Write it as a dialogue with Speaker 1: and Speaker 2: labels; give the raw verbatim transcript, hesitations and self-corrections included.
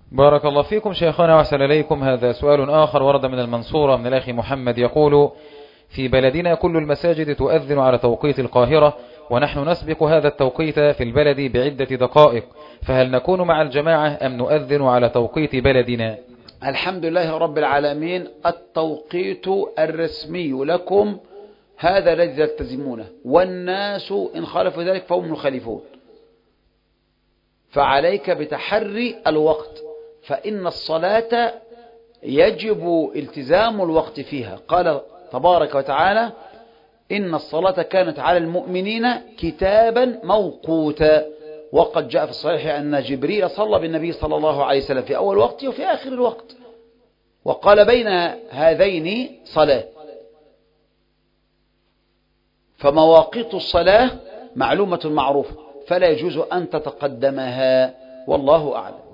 Speaker 1: بارك الله فيكم شيخنا وأحسن إليكم. هذا سؤال آخر ورد من المنصورة من الأخ محمد يقول: في بلدنا كل المساجد تؤذن على توقيت القاهرة، ونحن نسبق هذا التوقيت في البلد بعدة دقائق، فهل نكون مع الجماعة أم نؤذن على توقيت بلدنا؟
Speaker 2: الحمد لله رب العالمين، التوقيت الرسمي لكم هذا الذي تلتزمونه، والناس إن خالفوا ذلك فهم مخالفون، فعليك بتحري الوقت، فإن الصلاة يجب التزام الوقت فيها. قال تبارك وتعالى: إن الصلاة كانت على المؤمنين كتابا موقوتا. وقد جاء في الصحيح أن جبريل صلى بالنبي صلى الله عليه وسلم في أول وقت وفي آخر الوقت، وقال بين هذين صلاة. فمواقيت الصلاة معلومة معروفة، فلا يجوز أن تتقدمها، والله أعلم.